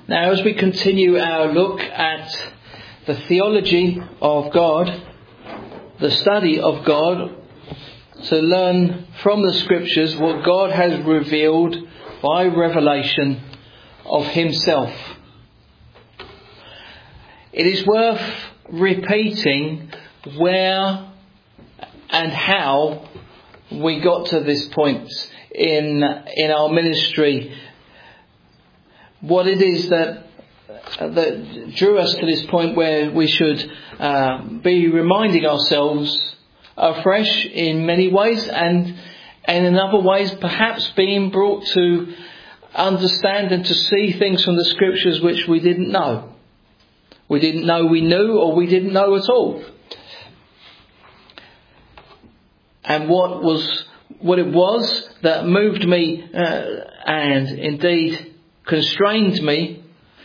Now, as we continue our look at the theology of God, the study of God, to learn from the Scriptures what God has revealed by revelation of Himself, it is worth repeating where and how we got to this point in our ministry. What it is that drew us to this point where we should be reminding ourselves afresh in many ways, and in other ways perhaps being brought to understand and to see things from the Scriptures which we didn't know. We didn't know we knew, or we didn't know at all. And what it was that moved me and indeed constrained me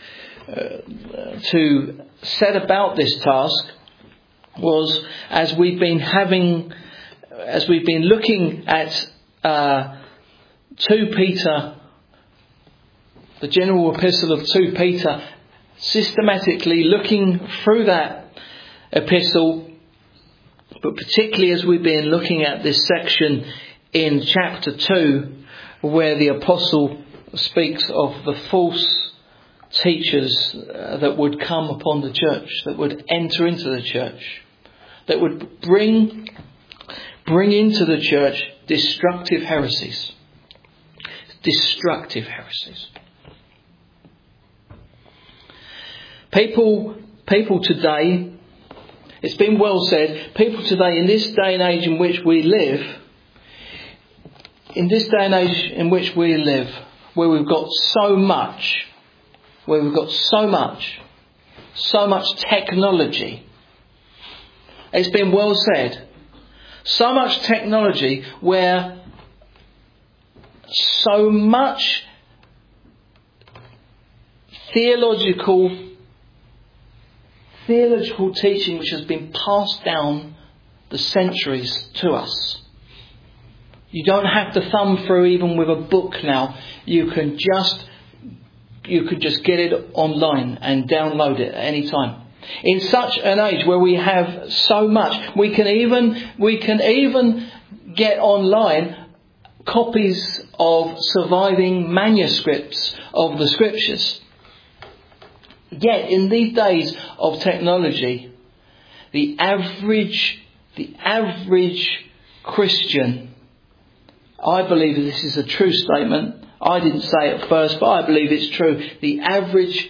to set about this task was, as we've been looking at 2 Peter, the general epistle of 2 Peter, systematically looking through that epistle, but particularly as we've been looking at this section in chapter 2, where the apostle speaks of the false teachers that would come upon the church, that would enter into the church, that would bring into the church destructive heresies. Destructive heresies. People today, it's been well said, people today in this day and age in which we live, where we've got so much technology. It's been well said. So much technology where so much theological teaching which has been passed down the centuries to us. You don't have to thumb through even with a book now. You could just get it online and download it at any time. In such an age where we have so much, we can even get online copies of surviving manuscripts of the Scriptures. Yet in these days of technology, the average Christian, I believe this is a true statement. I didn't say it first, but I believe it's true. The average,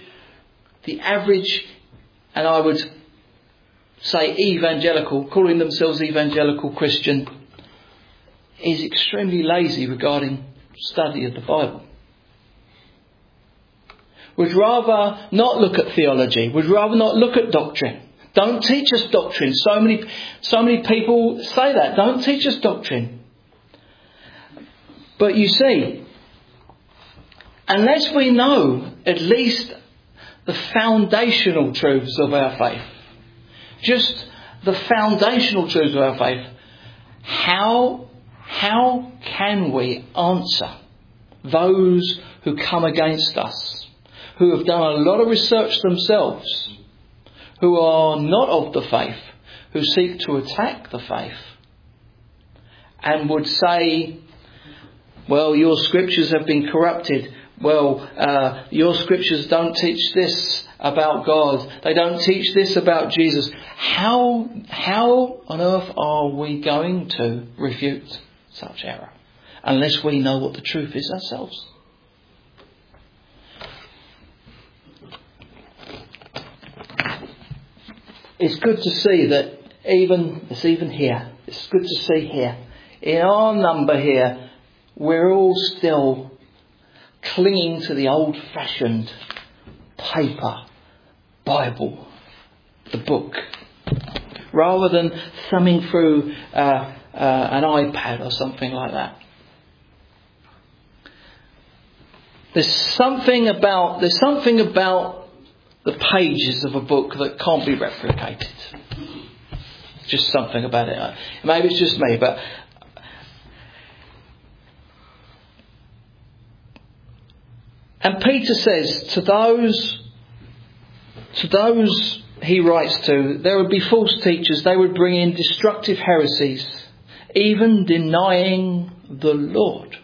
and I would say evangelical, calling themselves evangelical Christian, is extremely lazy regarding study of the Bible. Would rather not look at theology. Would rather not look at doctrine. Don't teach us doctrine. So many people say that. Don't teach us doctrine. But you see, unless we know at least the foundational truths of our faith, just the foundational truths of our faith, how can we answer those who come against us, who have done a lot of research themselves, who are not of the faith, who seek to attack the faith, and would say, well, your Scriptures have been corrupted. Well, your Scriptures don't teach this about God. They don't teach this about Jesus. How on earth are we going to refute such error unless we know what the truth is ourselves? It's good to see that it's good to see here, in our number here, we're all still clinging to the old-fashioned paper Bible, the book, rather than thumbing through an iPad or something like that. There's something about the pages of a book that can't be replicated. Just something about it. Maybe it's just me, but And Peter says to those he writes to, there would be false teachers. They would bring in destructive heresies, even denying the Lord.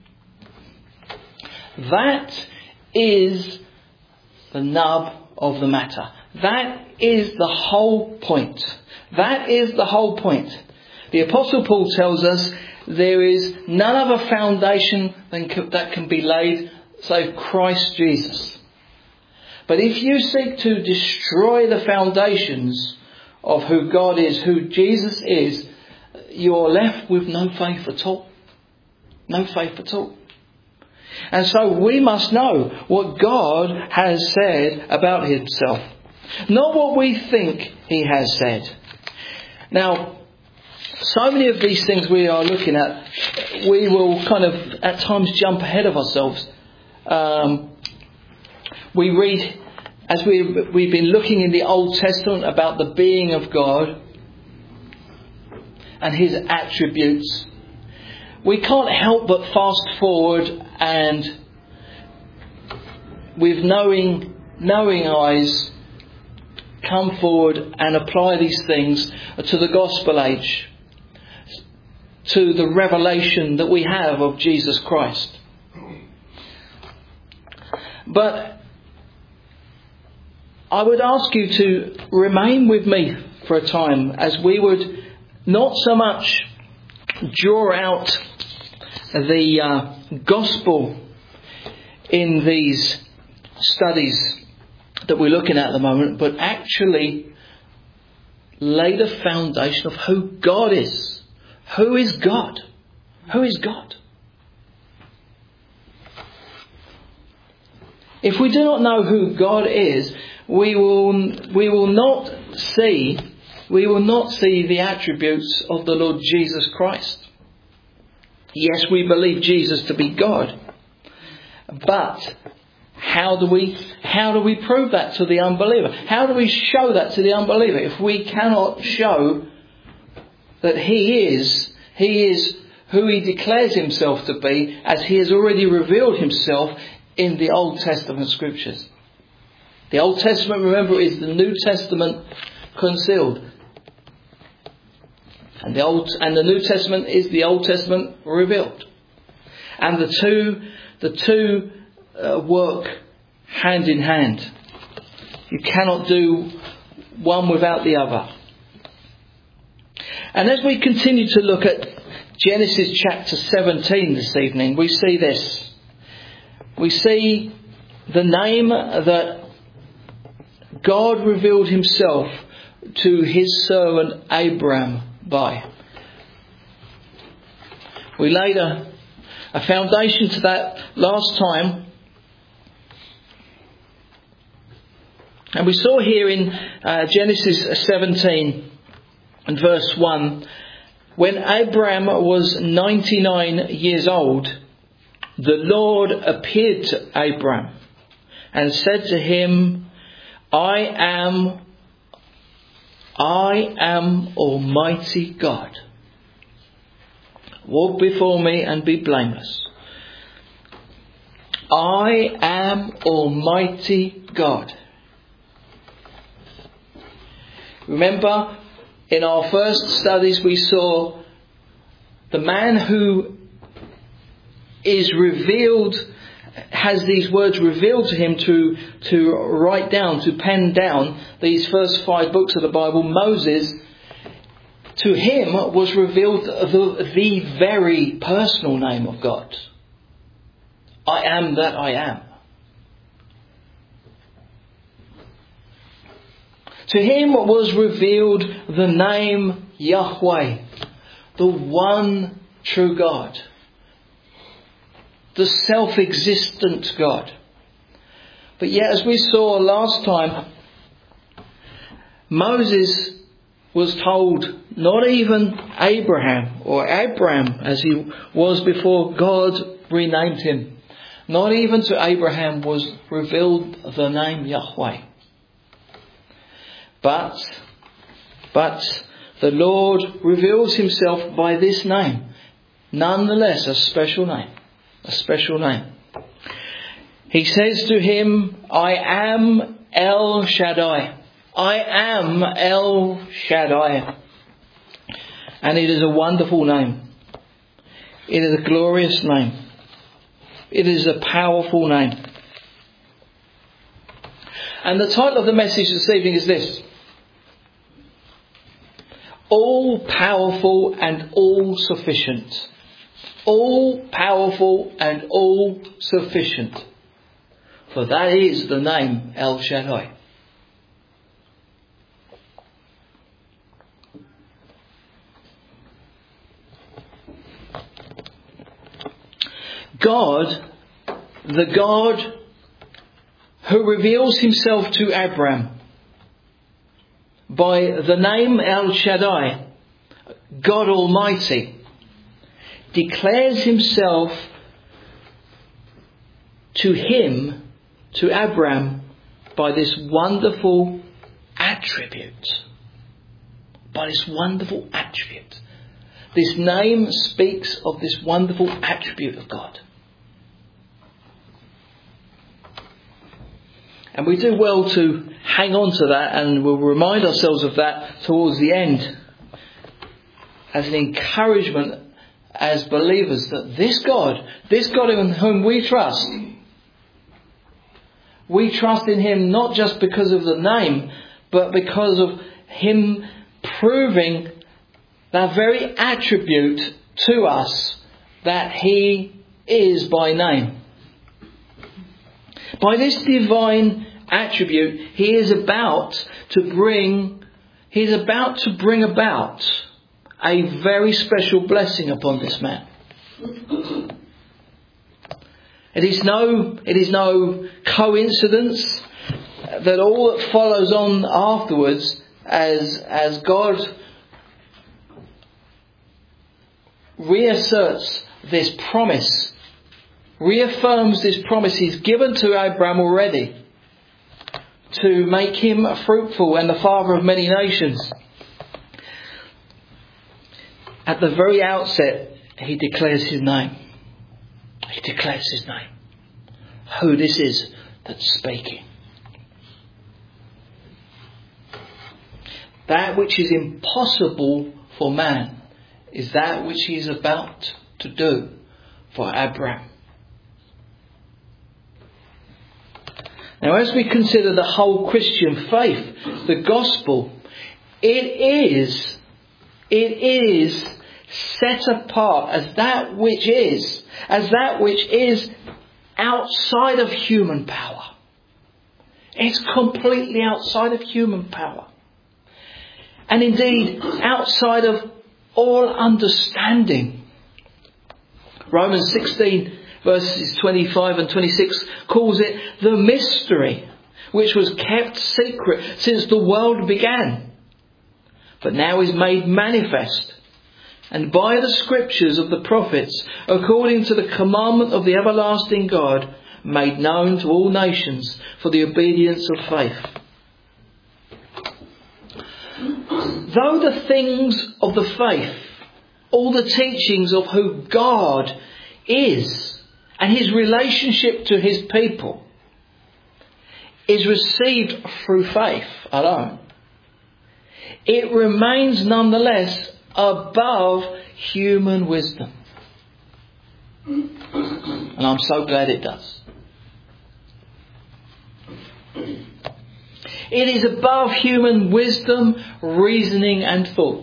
That is the nub of the matter. That is the whole point. That is the whole point. The Apostle Paul tells us there is none other foundation that can be laid save Christ Jesus. But if you seek to destroy the foundations of who God is, who Jesus is, you're left with no faith at all. No faith at all. And so we must know what God has said about himself. Not what we think he has said. Now, so many of these things we are looking at, we will kind of at times jump ahead of ourselves. We read, as we've been looking in the Old Testament about the being of God and his attributes, we can't help but fast forward and with knowing eyes come forward and apply these things to the gospel age, to the revelation that we have of Jesus Christ. But I would ask you to remain with me for a time as we would not so much draw out the gospel in these studies that we're looking at the moment, but actually lay the foundation of who God is. Who is God? Who is God? If we do not know who God is, we will not see the attributes of the Lord Jesus Christ. Yes, we believe Jesus to be God. But how do we prove that to the unbeliever? How do we show that to the unbeliever if we cannot show that he is who he declares himself to be, as he has already revealed himself in the Old Testament scriptures? The Old Testament, remember, is the New Testament concealed. And the New Testament is the Old Testament revealed. And the two work hand in hand. You cannot do one without the other. And as we continue to look at Genesis chapter 17 this evening, we see this. We see the name that God revealed himself to his servant Abraham by. We laid a foundation to that last time. And we saw here in Genesis 17 and verse 1, when Abraham was 99 years old, the Lord appeared to Abraham and said to him, I am Almighty God. Walk before me and be blameless. I am Almighty God. Remember, in our first studies we saw the man who is revealed, has these words revealed to him to write down, to pen down these first 5 books of the Bible. Moses, to him was revealed the very personal name of God. I am that I am. To him was revealed the name Yahweh, the one true God, the self-existent God. But yet, as we saw last time, Moses was told, not even Abraham, or Abram as he was before God renamed him, not even to Abraham was revealed the name Yahweh. But the Lord reveals himself by this name. Nonetheless, a special name. A special name. He says to him, I am El Shaddai. I am El Shaddai. And it is a wonderful name. It is a glorious name. It is a powerful name. And the title of the message this evening is this: All powerful and all sufficient. All powerful and all sufficient. For that is the name El Shaddai. God, the God who reveals himself to Abraham by the name El Shaddai, God Almighty, declares himself to him, to Abraham, by this wonderful attribute. By this wonderful attribute. This name speaks of this wonderful attribute of God. And we do well to hang on to that, and we'll remind ourselves of that towards the end as an encouragement as believers that this God in whom we trust in him not just because of the name, but because of him proving that very attribute to us that he is by name. By this divine attribute, he is about to bring about a very special blessing upon this man. It is no coincidence that all that follows on afterwards as God reasserts this promise, reaffirms this promise he's given to Abraham already, to make him fruitful and the father of many nations. At the very outset, he declares his name. He declares his name. Who this is that's speaking. That which is impossible for man is that which he is about to do for Abraham. Now, as we consider the whole Christian faith, the gospel, it is set apart as that which is outside of human power. It's completely outside of human power. And indeed, outside of all understanding. Romans 16 verses 25 and 26 calls it the mystery which was kept secret since the world began, but now is made manifest, and by the scriptures of the prophets, according to the commandment of the everlasting God, made known to all nations for the obedience of faith. Though the things of the faith, all the teachings of who God is and his relationship to his people is received through faith alone, it remains nonetheless above human wisdom. And I'm so glad it does. It is above human wisdom, reasoning and thought.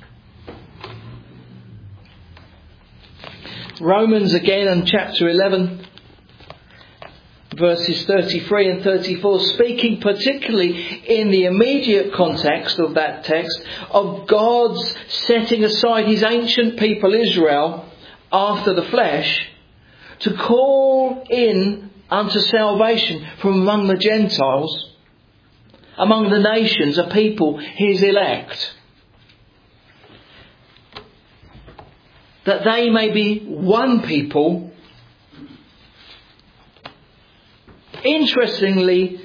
Romans again in chapter 11 verses 33 and 34, speaking particularly in the immediate context of that text of God's setting aside his ancient people Israel after the flesh to call in unto salvation from among the Gentiles, among the nations, a people his elect, that they may be one people. Interestingly,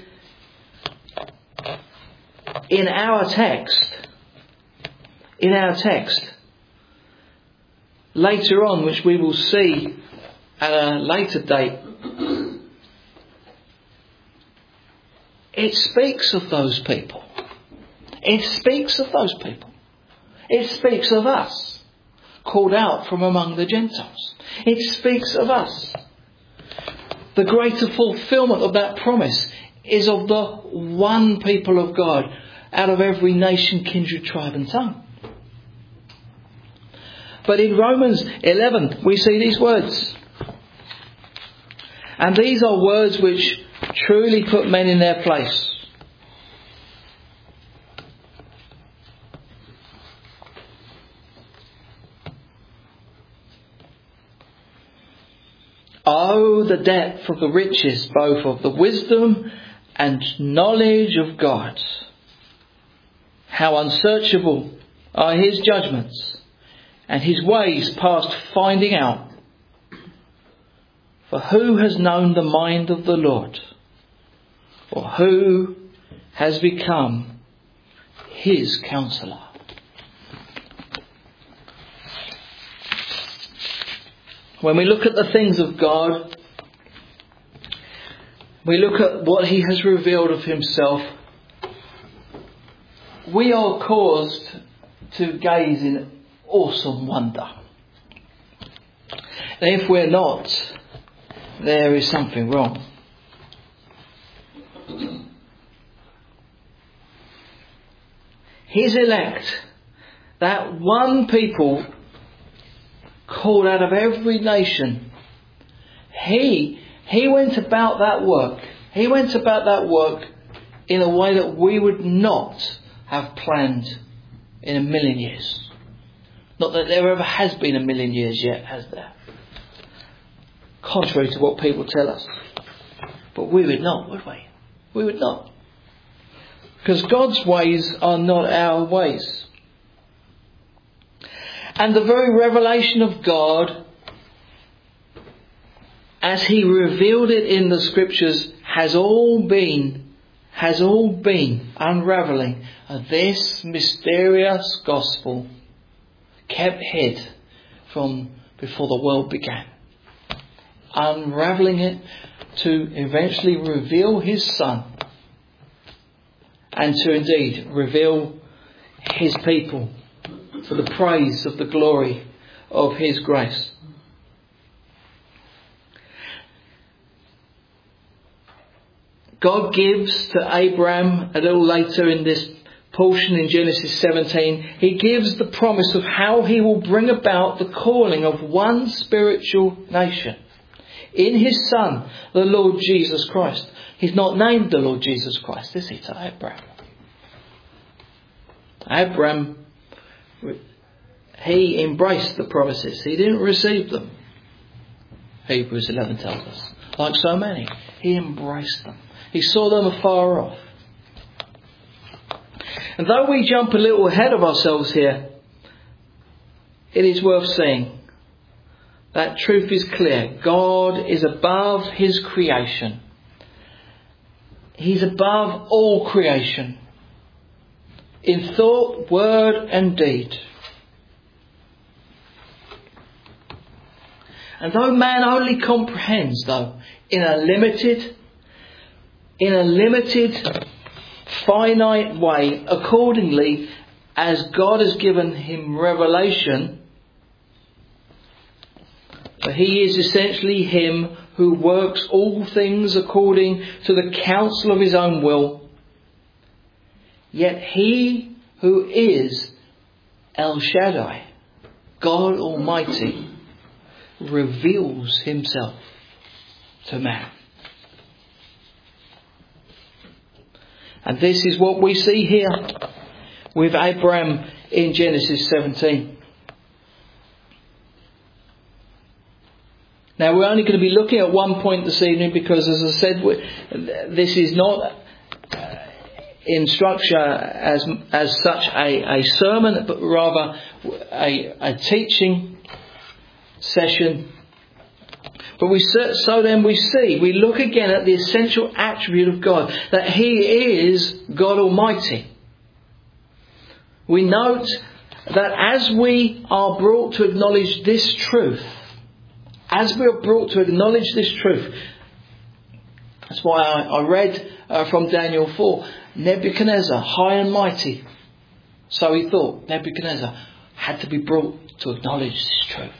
in our text, later on, which we will see at a later date, it speaks of those people. It speaks of those people. It speaks of us, called out from among the Gentiles. It speaks of us. The greater fulfillment of that promise is of the one people of God out of every nation, kindred, tribe and tongue. But in Romans 11 we see these words. And these are words which truly put men in their place. Oh, the depth of the riches, both of the wisdom and knowledge of God. How unsearchable are his judgments, and his ways past finding out. For who has known the mind of the Lord? Or who has become his counsellor? When we look at the things of God, we look at what he has revealed of himself, we are caused to gaze in awesome wonder. And if we're not, there is something wrong. His elect, that one people called out of every nation, he went about that work. He went about that work in a way that we would not have planned in a million years. Not that there ever has been a million years yet, has there? Contrary to what people tell us. But we would not, would we? We would not. Because God's ways are not our ways. And the very revelation of God, as he revealed it in the scriptures, has all been unravelling this mysterious gospel kept hid from before the world began. Unravelling it to eventually reveal his Son and to indeed reveal his people for the praise of the glory of his grace. God gives to Abraham a little later in this portion in Genesis 17, he gives the promise of how he will bring about the calling of one spiritual nation in his Son, the Lord Jesus Christ. He's not named the Lord Jesus Christ, is he, to Abraham? Abraham, he embraced the promises. He didn't receive them. Hebrews 11 tells us. Like so many, he embraced them. He saw them afar off. And though we jump a little ahead of ourselves here, it is worth saying that truth is clear. God is above his creation. He's above all creation. In thought, word and deed. And though man only comprehends, though, in a limited, finite way, accordingly as God has given him revelation, for he is essentially him who works all things according to the counsel of his own will. Yet he who is El Shaddai, God Almighty, reveals himself to man. And this is what we see here with Abraham in Genesis 17. Now we're only going to be looking at one point this evening because, as I said, this is not in structure as such a sermon, but rather a teaching session. But we look again at the essential attribute of God, that he is God Almighty. We note that as we are brought to acknowledge this truth, That's why I read from Daniel 4. Nebuchadnezzar, high and mighty, so he thought, Nebuchadnezzar had to be brought to acknowledge this truth.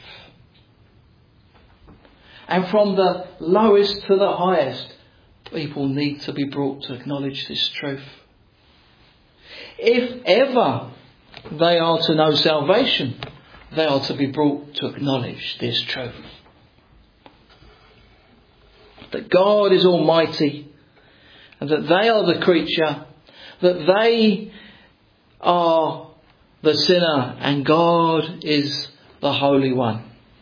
And from the lowest to the highest, people need to be brought to acknowledge this truth. If ever they are to know salvation, they are to be brought to acknowledge this truth. That God is almighty, and that they are the creature, that they are the sinner, and God is the Holy One.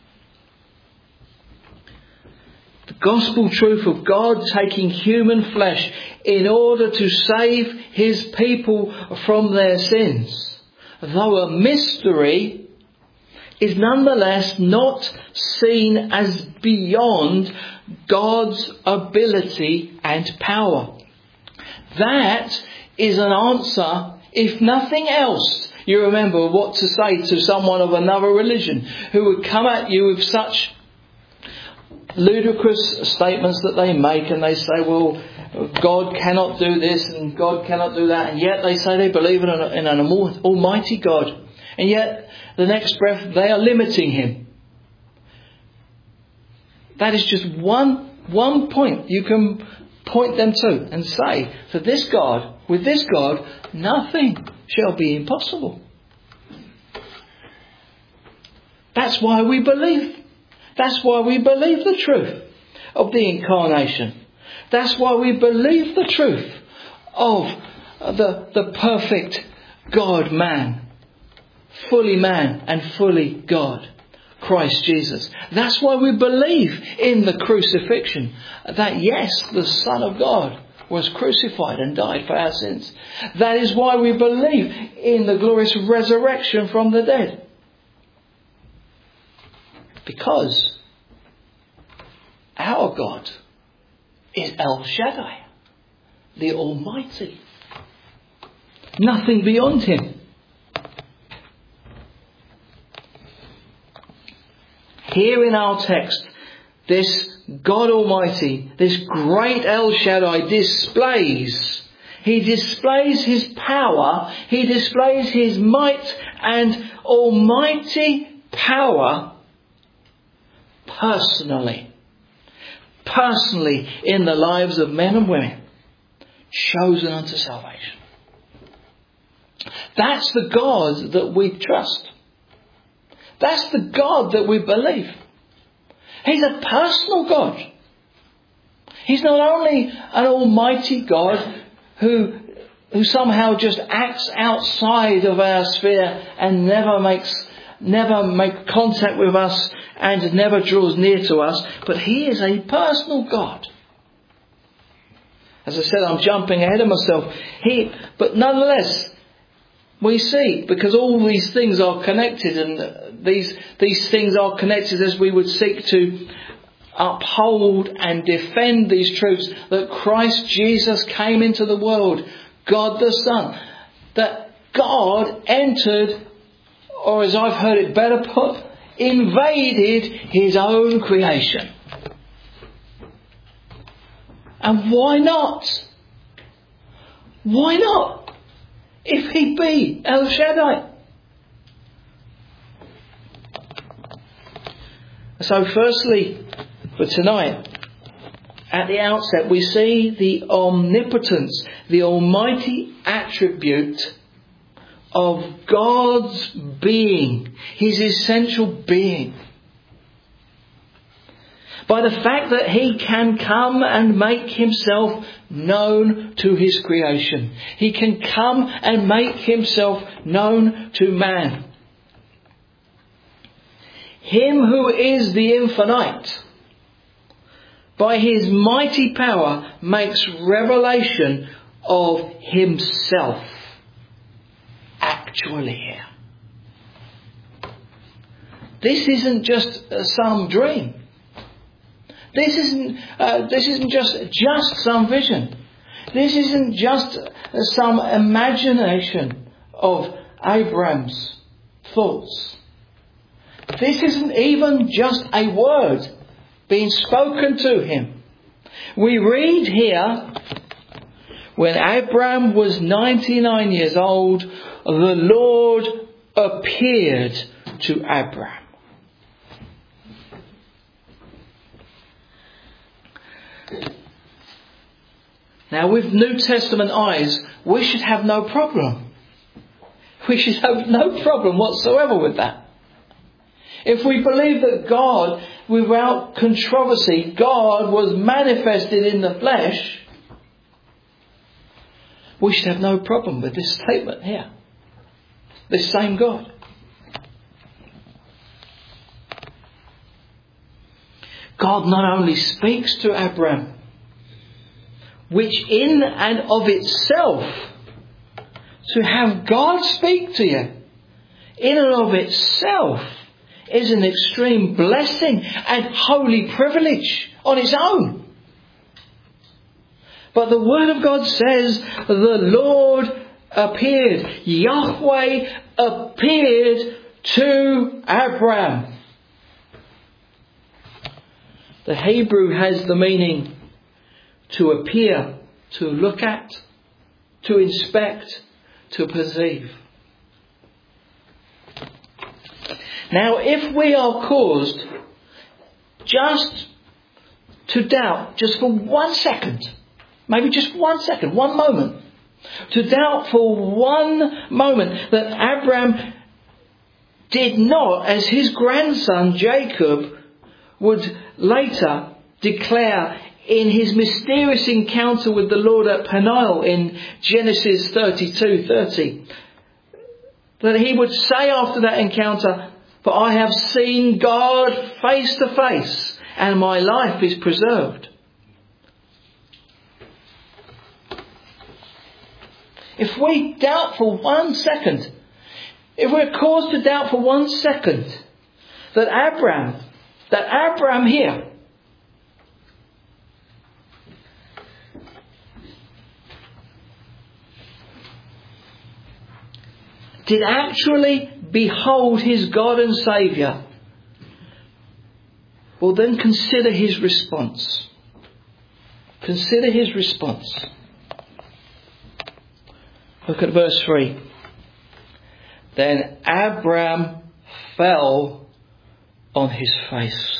The gospel truth of God taking human flesh in order to save His people from their sins, though a mystery, is nonetheless not seen as beyond God's ability and power. That is an answer, if nothing else. You remember what to say to someone of another religion who would come at you with such ludicrous statements that they make, and they say, well, God cannot do this and God cannot do that, and yet they say they believe in an almighty God, and yet the next breath they are limiting Him. That is just one point you can point them to and say, for this God, with this God, nothing shall be impossible. That's why we believe. That's why we believe the truth of the incarnation. That's why we believe the truth of the perfect God-man, fully man and fully God, Christ Jesus. That's why we believe in the crucifixion, that yes, the Son of God was crucified and died for our sins. That is why we believe in the glorious resurrection from the dead. Because our God is El Shaddai, the Almighty. Nothing beyond Him. Here in our text, this God Almighty, this great El Shaddai displays His power, He displays His might and almighty power personally in the lives of men and women chosen unto salvation. That's the God that we trust. That's the God that we believe. He's a personal God. He's not only an almighty God who somehow just acts outside of our sphere and never makes contact with us and never draws near to us, but He is a personal God. As I said, I'm jumping ahead of myself. But nonetheless, we see, because all these things are connected, and these things are connected as we would seek to uphold and defend these truths, that Christ Jesus came into the world, God the Son, that God entered, or as I've heard it better put, invaded His own creation. And why not? Why not? If He be El Shaddai. So firstly, for tonight, at the outset, we see the omnipotence, the almighty attribute of God's being, His essential being. By the fact that He can come and make Himself known to His creation. He can come and make Himself known to man. Him who is the infinite, by His mighty power, makes revelation of Himself actually here. This isn't just some dream. This isn't just some vision. This isn't just some imagination of Abraham's thoughts. This isn't even just a word being spoken to him. We read here, when Abram was 99 years old, the Lord appeared to Abram. Now, with New Testament eyes, we should have no problem. We should have no problem whatsoever with that. If we believe that God, without controversy, God was manifested in the flesh, we should have no problem with this statement here. This same God. God not only speaks to Abram, which in and of itself, to have God speak to you, in and of itself, is an extreme blessing and holy privilege on its own. But the Word of God says the Lord appeared. Yahweh appeared to Abram. The Hebrew has the meaning to appear, to look at, to inspect, to perceive. Now, if we are caused just to doubt, just for 1 second, maybe just 1 second, 1 moment, to doubt for 1 moment that Abram did not, as his grandson Jacob would later declare in his mysterious encounter with the Lord at Peniel in Genesis 32:30, that he would say after that encounter, "For I have seen God face to face, and my life is preserved." If we doubt for 1 second, if we're caused to doubt for 1 second that Abram here did actually behold his God and Saviour, well, then consider his response. Consider his response. Look at verse 3. Then Abram fell on his face.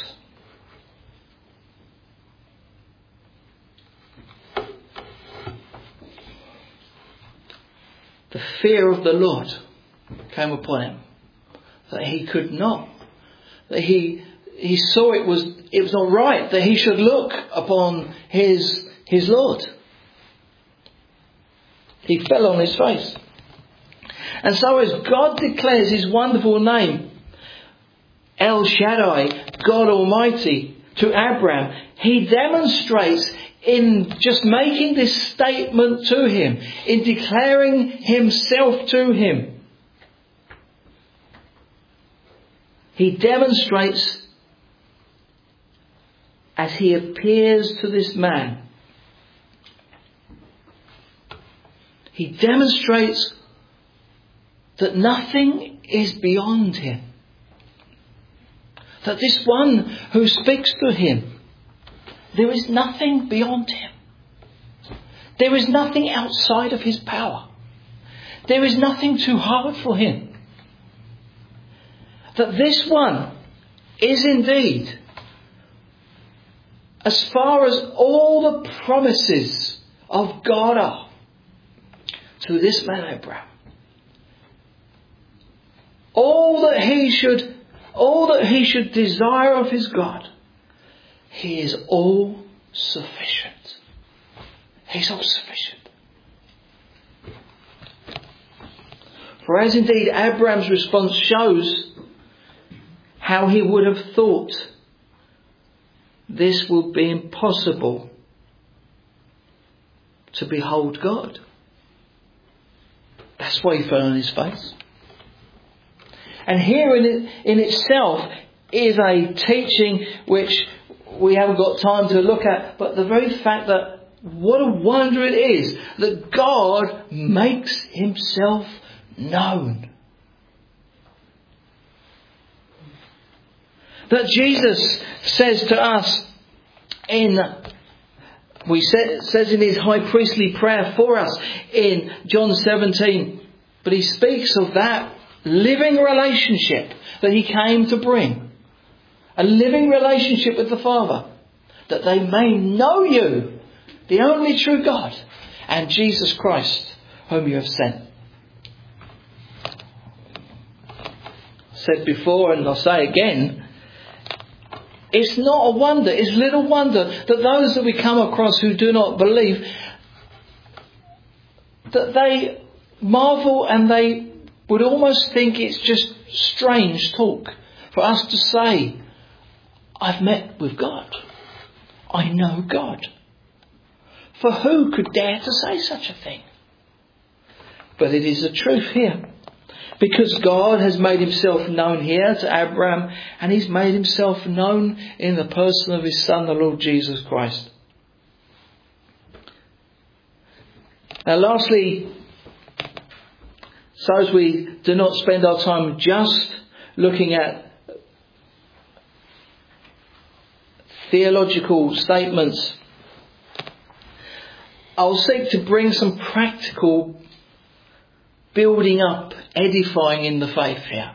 The fear of the Lord came upon him, that he could not, that he saw it was not right that he should look upon his Lord. He fell on his face. And so as God declares his wonderful name, El Shaddai, God Almighty, to Abram, he demonstrates in just making this statement to him, in declaring himself to him, he demonstrates, as he appears to this man, he demonstrates that nothing is beyond him. That this one who speaks to him, there is nothing beyond him. There is nothing outside of his power. There is nothing too hard for him. That this one is indeed, as far as all the promises of God are, to this man Abraham, all that he should desire of his God, he is all sufficient. He's all sufficient. For as indeed Abraham's response shows how he would have thought this would be impossible to behold God. That's why he fell on his face. And here in itself is a teaching which we haven't got time to look at, but the very fact that what a wonder it is that God makes himself known. That Jesus says to us in says in his high priestly prayer for us in John 17, but he speaks of that living relationship that he came to bring. A living relationship with the Father, that they may know you, the only true God, and Jesus Christ, whom you have sent. Said before, and I'll say again, it's not a wonder, it's little wonder that those that we come across who do not believe, that they marvel and they would almost think it's just strange talk for us to say, I've met with God. I know God. For who could dare to say such a thing? But it is the truth here. Because God has made himself known here to Abraham, and he's made himself known in the person of his Son, the Lord Jesus Christ. Now lastly, so as we do not spend our time just looking at theological statements, I'll seek to bring some practical building up, edifying in the faith here.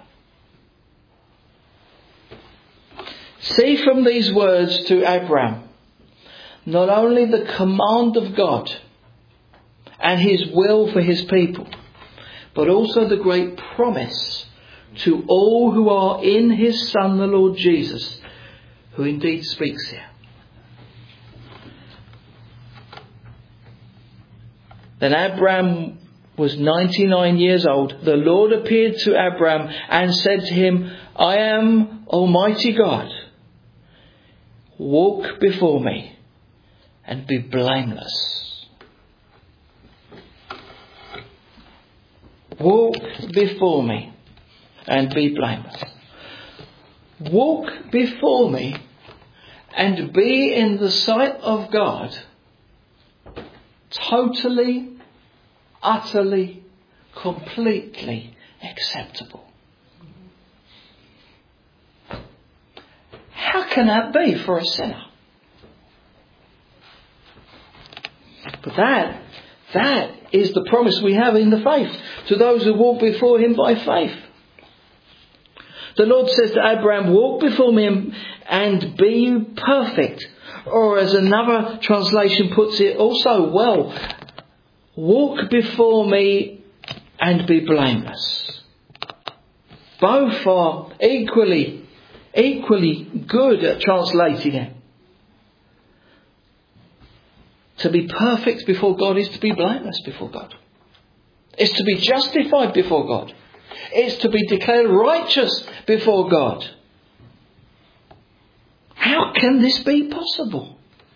See from these words to Abraham not only the command of God and his will for his people, but also the great promise to all who are in his Son, the Lord Jesus, who indeed speaks here. Then Abraham was 99 years old. The Lord appeared to Abraham and said to him, I am Almighty God. Walk before me and be blameless. Walk before me and be blameless. Walk before me and be in the sight of God totally, utterly, completely acceptable. How can that be for a sinner? But that is the promise we have in the faith to those who walk before him by faith. The Lord says to Abraham, walk before me and be perfect. Or as another translation puts it also well, walk before me and be blameless. Both are equally good at translating it. To be perfect before God is to be blameless before God. It's to be justified before God. It's to be declared righteous before God. How can this be possible?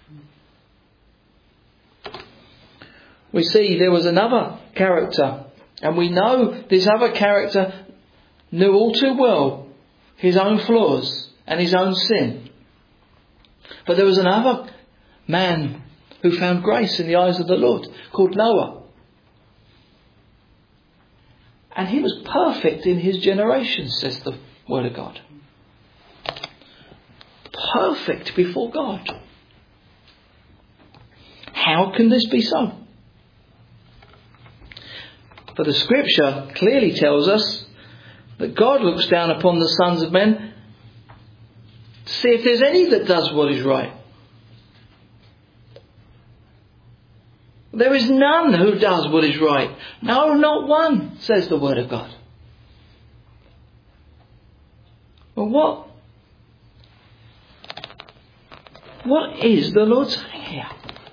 We see there was another character, and we know this other character knew all too well his own flaws and his own sin. But there was another man who found grace in the eyes of the Lord, called Noah. And he was perfect in his generation, says the Word of God. Perfect before God. How can this be so? For the Scripture clearly tells us that God looks down upon the sons of men to see if there's any that does what is right. There is none who does what is right. No, not one, says the Word of God. Well, what is the Lord saying here?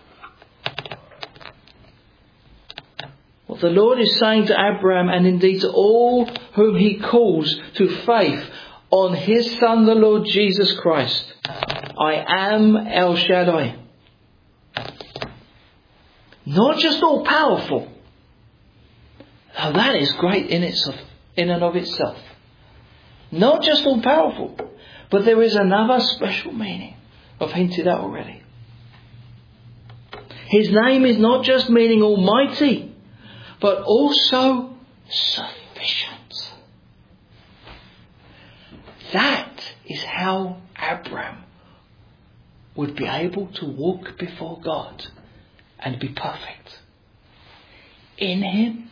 What the Lord is saying to Abraham, and indeed to all whom he calls to faith on his Son, the Lord Jesus Christ. I am El Shaddai. Not just all powerful. Now that is great in and of itself. Not just all powerful, but there is another special meaning I've hinted at already. His name is not just meaning almighty, but also sufficient. That is how Abraham would be able to walk before God and be perfect. In Him,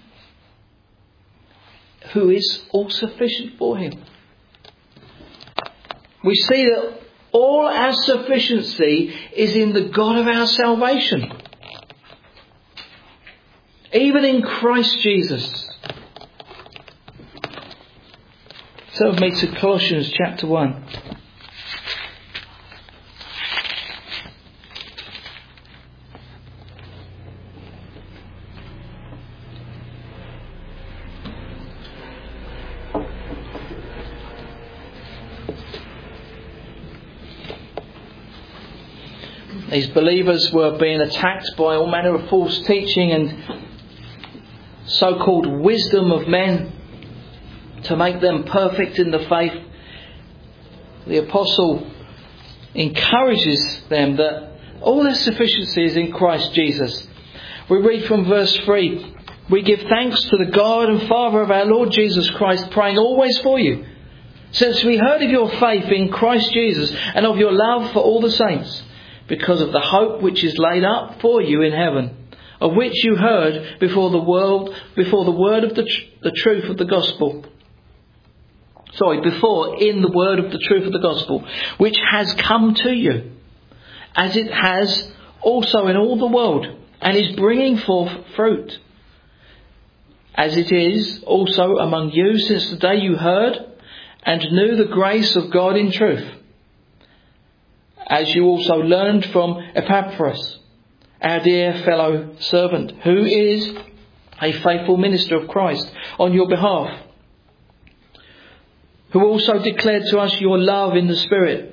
who is all sufficient for him. We see that all our sufficiency is in the God of our salvation. Even in Christ Jesus. Turn with me to Colossians chapter 1. These believers were being attacked by all manner of false teaching and so-called wisdom of men to make them perfect in the faith. The apostle encourages them that all their sufficiency is in Christ Jesus. We read from verse 3, "We give thanks to the God and Father of our Lord Jesus Christ, praying always for you, since we heard of your faith in Christ Jesus and of your love for all the saints, because of the hope which is laid up for you in heaven, of which you heard before the word of the truth of the gospel. Before in the word of the truth of the gospel, which has come to you, as it has also in all the world, and is bringing forth fruit, as it is also among you since the day you heard and knew the grace of God in truth, as you also learned from Epaphras, our dear fellow servant, who is a faithful minister of Christ on your behalf, who also declared to us your love in the Spirit.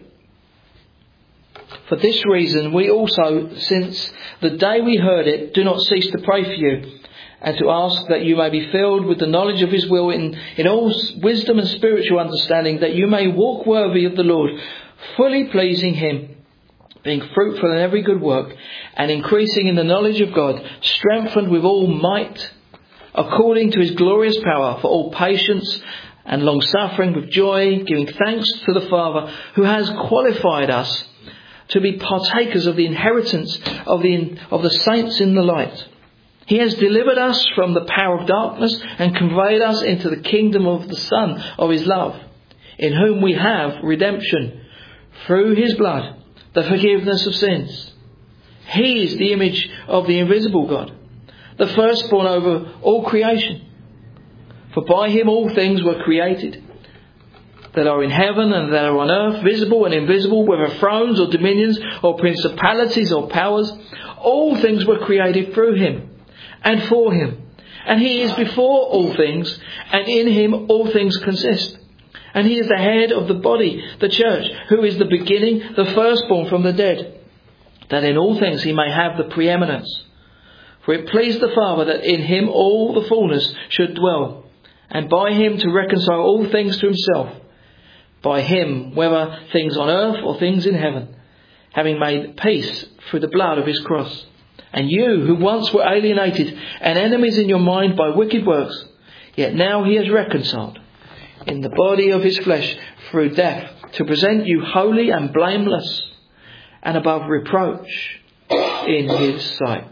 For this reason we also, since the day we heard it, do not cease to pray for you, and to ask that you may be filled with the knowledge of His will in all wisdom and spiritual understanding, that you may walk worthy of the Lord, fully pleasing Him, being fruitful in every good work, and increasing in the knowledge of God, strengthened with all might, according to His glorious power, for all patience and long-suffering with joy, giving thanks to the Father, who has qualified us to be partakers of the inheritance of the saints in the light. He has delivered us from the power of darkness and conveyed us into the kingdom of the Son of His love, in whom we have redemption through His blood, the forgiveness of sins. He is the image of the invisible God, the firstborn over all creation. For by Him all things were created, that are in heaven and that are on earth, visible and invisible, whether thrones or dominions or principalities or powers. All things were created through Him and for Him. And He is before all things, and in Him all things consist. And He is the head of the body, the church, who is the beginning, the firstborn from the dead, that in all things He may have the preeminence. For it pleased the Father that in Him all the fullness should dwell, and by Him to reconcile all things to Himself. By Him, whether things on earth or things in heaven, having made peace through the blood of His cross. And you, who once were alienated and enemies in your mind by wicked works, yet now He has reconciled in the body of His flesh through death, to present you holy and blameless and above reproach in His sight.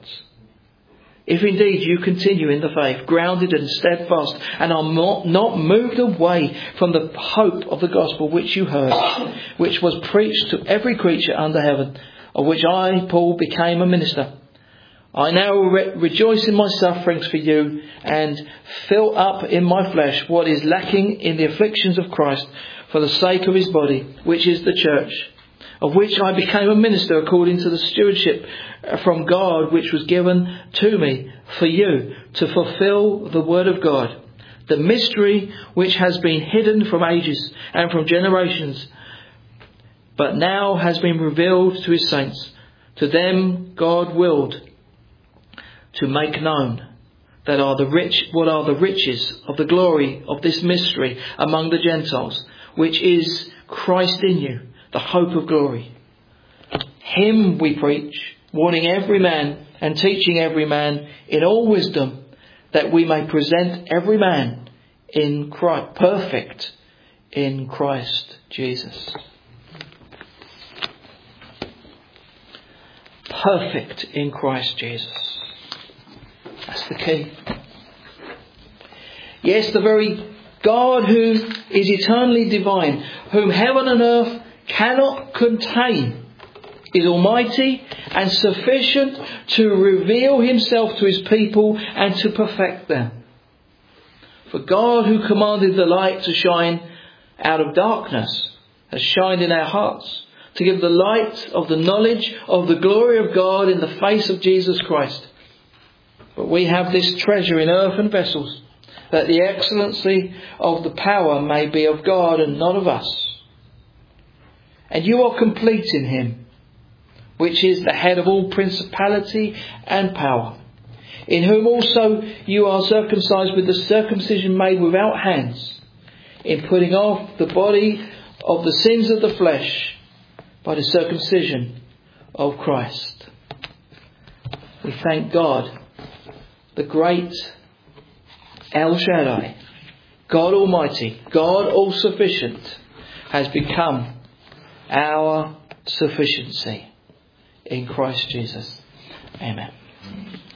If indeed you continue in the faith, grounded and steadfast, and are not moved away from the hope of the gospel which you heard, which was preached to every creature under heaven, of which I, Paul, became a minister. I now rejoice in my sufferings for you, and fill up in my flesh what is lacking in the afflictions of Christ, for the sake of His body, which is the church, of which I became a minister according to the stewardship from God which was given to me for you, to fulfill the word of God, the mystery which has been hidden from ages and from generations, but now has been revealed to His saints. To them God willed to make known what are the riches of the glory of this mystery among the Gentiles, which is Christ in you, the hope of glory. Him we preach, warning every man and teaching every man in all wisdom, that we may present every man in Christ, perfect in Christ Jesus. perfect in Christ Jesus. That's the key. Yes, the very God who is eternally divine, whom heaven and earth cannot contain, is almighty and sufficient to reveal himself to his people and to perfect them. For God, who commanded the light to shine out of darkness, has shined in our hearts to give the light of the knowledge of the glory of God in the face of Jesus Christ. But we have this treasure in earthen vessels, that the excellency of the power may be of God and not of us. And you are complete in him, which is the head of all principality and power, in whom also you are circumcised with the circumcision made without hands, in putting off the body of the sins of the flesh by the circumcision of Christ. We thank God, the great El Shaddai, God Almighty, God All-Sufficient, has become our sufficiency in Christ Jesus. Amen.